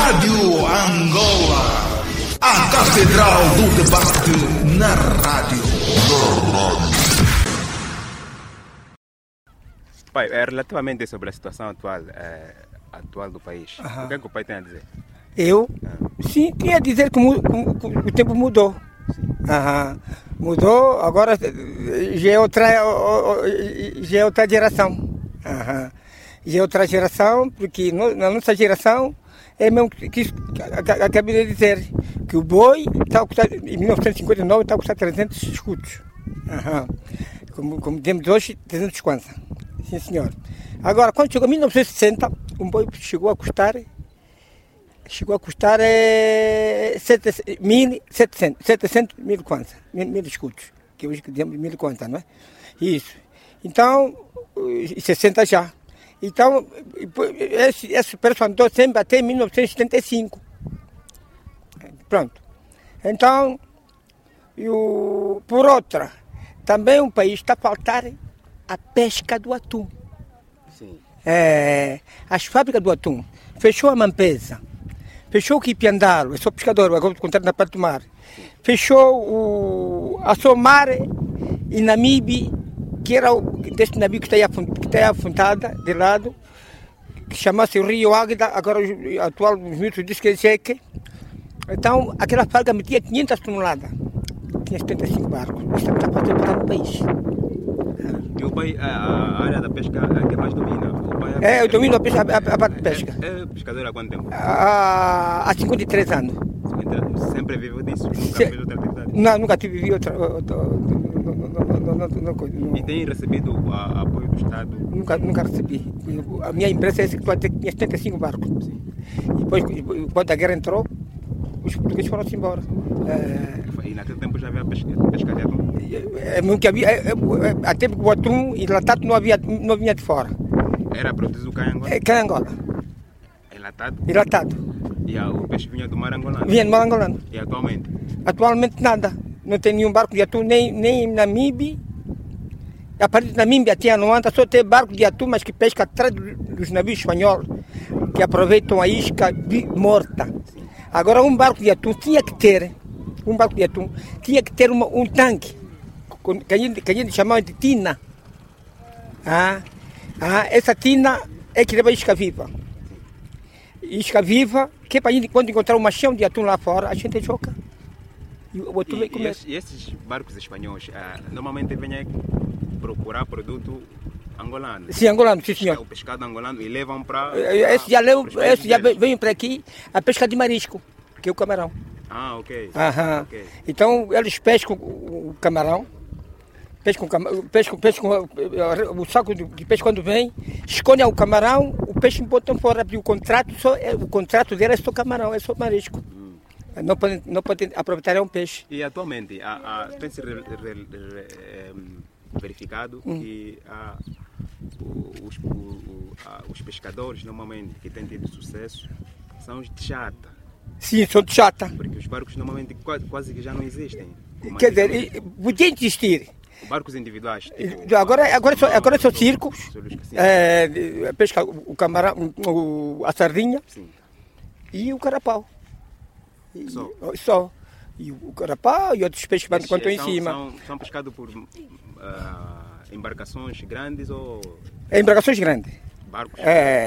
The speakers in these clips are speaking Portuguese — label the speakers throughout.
Speaker 1: Rádio Angola, a Catedral do Debate na rádio.
Speaker 2: Pai, relativamente sobre a situação atual do país, o que é que o pai tem a dizer?
Speaker 3: Eu? Sim, tinha a dizer que o tempo mudou. Mudou, agora já é outra geração. Já é outra geração, porque na nossa geração é mesmo que acabei de dizer, que o boi em 1959 estava a custar 300 escudos. Como temos hoje, 350. Sim, senhor. Agora, quando chegou em 1960, um boi chegou a custar 700 mil kwanza, mil escudos, que hoje dizemos 1000 kwanza, não é? Isso. Então, 60 já. Então, esse preço andou sempre até 1975. Pronto. Então, por outra, também o país está a faltar a pesca do atum.
Speaker 2: Sim.
Speaker 3: As fábricas do atum. Fechou a Mampesa. Fechou o Kipiandalo, eu sou pescador, agora estou na parte do mar. Fechou a Somar e Namibe, que era deste navio que está afundada de lado, que chama-se o Rio Águeda, agora o atual ministro diz que é Jeque. Então, aquela fábrica metia 500 toneladas, tinha 75 barcos. Isto está fazendo para o país.
Speaker 2: E o pai, a área da pesca é que mais domina?
Speaker 3: Eu domino a parte de pesca.
Speaker 2: É pescador há quanto tempo?
Speaker 3: Há 53 anos.
Speaker 2: Sempre viveu disso? Nunca fez outra atividade?
Speaker 3: Não, nunca tive outra.
Speaker 2: E tem recebido o apoio do Estado?
Speaker 3: Nunca recebi. A minha empresa é essa que tinha 75 barcos. Sim. E depois, quando a guerra entrou, os portugueses foram-se embora.
Speaker 2: E naquele tempo já havia pesca de atum?
Speaker 3: Até porque o atum enlatado não vinha de fora.
Speaker 2: Era produzido cá em Angola?
Speaker 3: Cá em Angola.
Speaker 2: Enlatado?
Speaker 3: Enlatado.
Speaker 2: E o peixe vinha do mar angolano?
Speaker 3: Vinha do mar angolano.
Speaker 2: E atualmente?
Speaker 3: Atualmente nada. Não tem nenhum barco de atum, nem em Namibe. A partir de Namíbia tinha não anda, só tem barco de atum, mas que pesca atrás dos navios espanhóis, que aproveitam a isca morta. Agora um barco de atum tinha que ter um tanque, que a gente chamava de tina. Essa tina é que leva isca viva. Isca viva, que é para a gente, quando encontrar uma chão de atum lá fora, a gente joga. E
Speaker 2: esses barcos espanhóis, normalmente vêm procurar produto angolano?
Speaker 3: Sim, angolano, sim, senhor.
Speaker 2: O pescado angolano e levam para...
Speaker 3: Esse já veio para aqui, a pesca de marisco, que é o camarão.
Speaker 2: Ok.
Speaker 3: Okay. Então, eles pescam o camarão, pescam o saco de peixe quando vem, escolhem o camarão, o peixe botam fora, porque o contrato dele é só camarão, é só marisco. Não pode aproveitar um peixe.
Speaker 2: E atualmente, tem-se verificado que os pescadores, normalmente, que têm tido sucesso, são os de chata.
Speaker 3: Sim, são de chata.
Speaker 2: Porque os barcos, normalmente, quase que já não existem.
Speaker 3: Quer dizer, podia existir.
Speaker 2: Barcos individuais.
Speaker 3: Tipo, agora são circos. Pesca o camarão, a sardinha. Sim. E o carapau. Só. E o carapau e outros peixes que estão em cima.
Speaker 2: São pescados por embarcações grandes ou...
Speaker 3: Embarcações grandes.
Speaker 2: Barcos?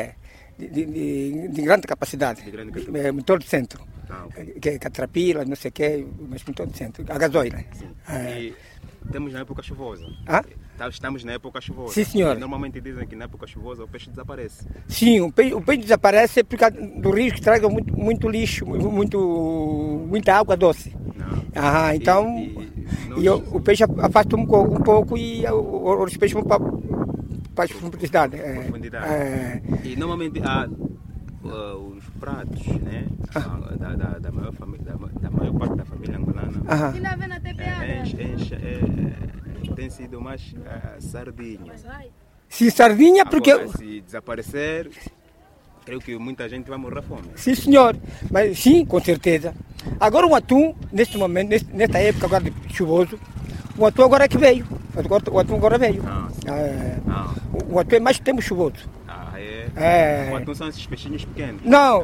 Speaker 3: De grande capacidade. Motor de centro. Okay. Que é catrapila, não sei o quê, mas motor de centro. A gasoil.
Speaker 2: E temos na época chuvosa. Estamos na época chuvosa.
Speaker 3: Sim, senhor.
Speaker 2: E normalmente dizem que na época chuvosa o peixe desaparece.
Speaker 3: Sim, o peixe desaparece por causa do rio que traga muito lixo, muita água doce. Então o peixe afasta um pouco e os peixes vão para a profundidade.
Speaker 2: E normalmente há os pratos, né? Da maior parte da família angolana. Tem sido mais sardinha.
Speaker 3: Sim, sardinha porque...
Speaker 2: Agora, se desaparecer, creio que muita gente vai morrer fome.
Speaker 3: Sim, senhor. Mas sim, com certeza. Agora o atum, neste momento, nesta época agora de chuvoso, o atum agora é que veio. O atum agora veio. O atum é mais tempo chuvoso.
Speaker 2: O atum são esses peixinhos pequenos?
Speaker 3: Não,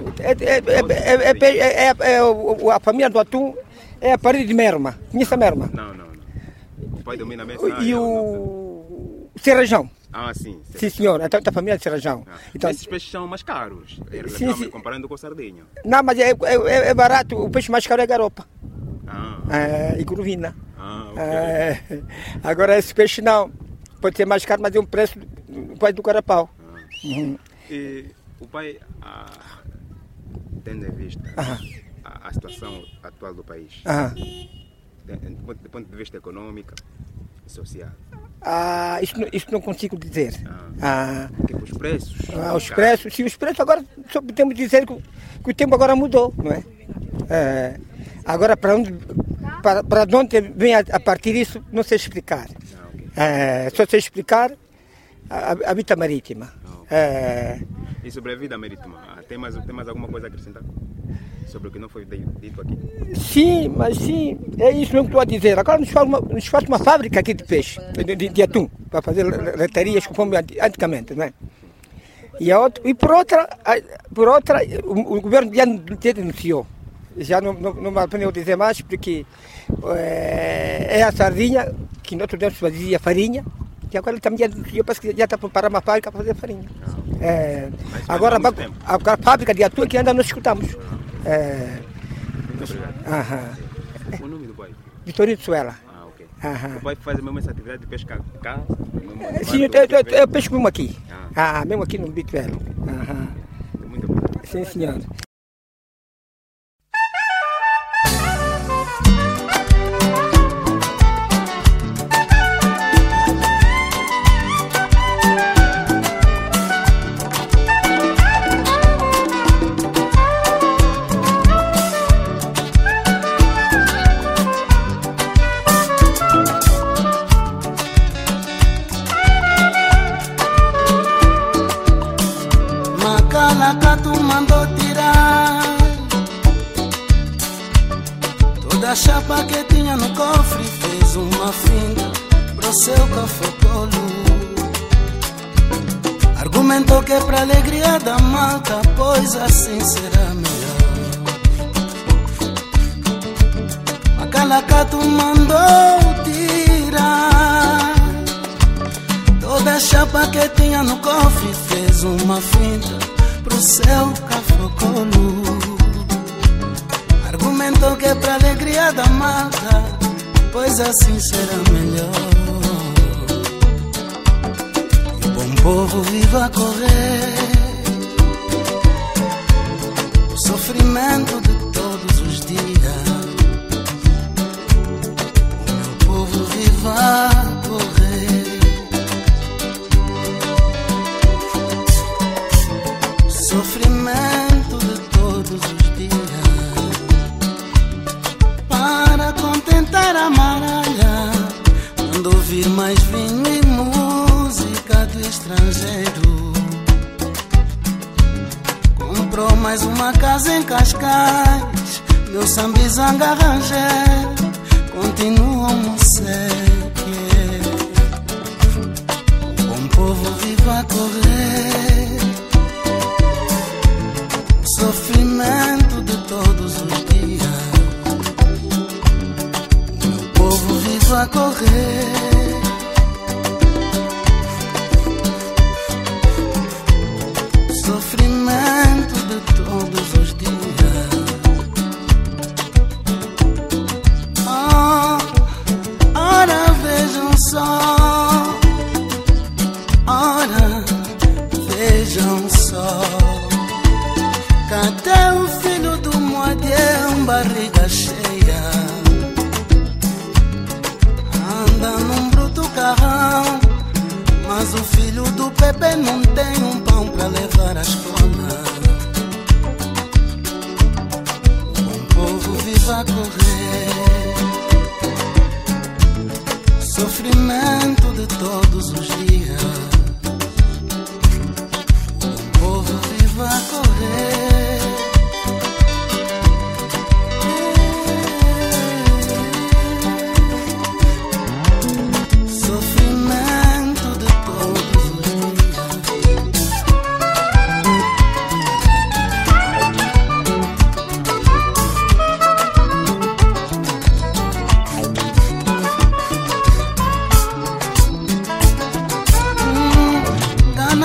Speaker 3: a família do atum é a parede de merma. Conhece a merma?
Speaker 2: Não. O pai domina mesmo.
Speaker 3: E o cerrajão.
Speaker 2: Sim.
Speaker 3: Sim, senhor. Então, a família de cerrajão. Então,
Speaker 2: esses peixes são mais caros,
Speaker 3: sim.
Speaker 2: comparando com a sardinha.
Speaker 3: Não, mas é barato. O peixe mais caro é garopa. E curvina.
Speaker 2: Okay.
Speaker 3: Agora, esse peixe não. Pode ser mais caro, mas é um preço quase do carapau.
Speaker 2: E o pai, tendo em vista a situação atual do país, do ponto de vista econômico e social?
Speaker 3: Isso não consigo dizer.
Speaker 2: Tipo os preços?
Speaker 3: Os preços, sim, os preços agora só podemos dizer que o tempo agora mudou, não é? Agora para onde vem a partir disso, não sei explicar. Só sei explicar a vida marítima.
Speaker 2: E sobre a vida marítima, tem mais alguma coisa a acrescentar? Sobre o que não foi dito aqui? Sim,
Speaker 3: é isso mesmo que estou a dizer. Agora nos faz uma fábrica aqui de peixe, de atum, para fazer leitarias conforme antigamente, não é? E por outra, o governo já denunciou. Já não vale a pena eu dizer mais, porque é a sardinha que nós temos fazia farinha, e agora também já denunciou, parece que já está preparando uma fábrica para fazer farinha. Agora a fábrica de atum que ainda não escutamos.
Speaker 2: Muito obrigado. O nome do pai?
Speaker 3: Vitorino Suela.
Speaker 2: Ok. O pai faz mesmo essa atividade de pesca cá?
Speaker 3: Sim, eu pesco mesmo aqui. Mesmo aqui no Bituelo.
Speaker 2: Muito obrigado.
Speaker 3: Sim, senhor.
Speaker 4: A chapa que tinha no cofre fez uma finta pro seu café-colo. Argumentou que pra alegria da malta, pois assim será melhor. Macalacato mandou tirar toda a chapa que tinha no cofre, fez uma finta pro seu café-colo. Argumentou que é pra alegria da malta, pois assim será melhor. E o bom povo viva a correr o sofrimento de todos os dias. O meu povo viva a correr o sofrimento de todos os dias. Contentar a maralha, quando ouvir mais vinho e música do estrangeiro. Comprou mais uma casa em Cascais, meu sambizanga arranjei, continua um moceque. O bom povo viva a correr o sofrimento de todos os dias. A correr sofrimento de todos os dias. Ora vejam só, ora vejam só, cadê o filho do Moadião, barriga cheia? Num bruto carrão, mas o filho do Pepe não tem um pão pra levar à escola. O bom povo viva a correr sofrimento de todos os dias. O bom povo viva a correr sofrimento de todos os dias.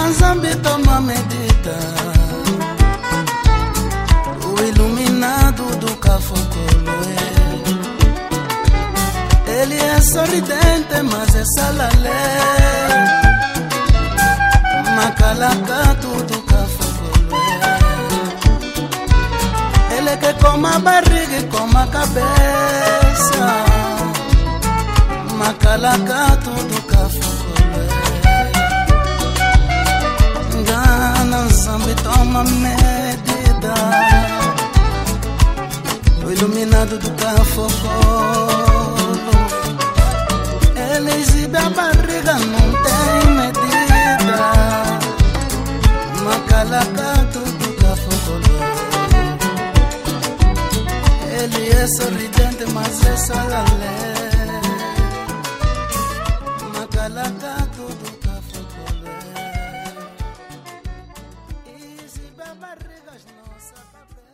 Speaker 4: Zambi toma medida. O iluminado do Cafocoloé. Ele é sorridente, mas é salalé. Macalacato do Cafocoloé. Ele que come a barriga e come a cabeça. Macalacato do Cafocoloé. Engana, Zambi toma medida. O iluminado do Cafocolo. Ele exibe a barriga, não tem medida. Macalacato do Cafocolo. Ele é sorridente, mas é salalé. Macalacato do Cafocolo. Exibe a barriga, nossa cabeça.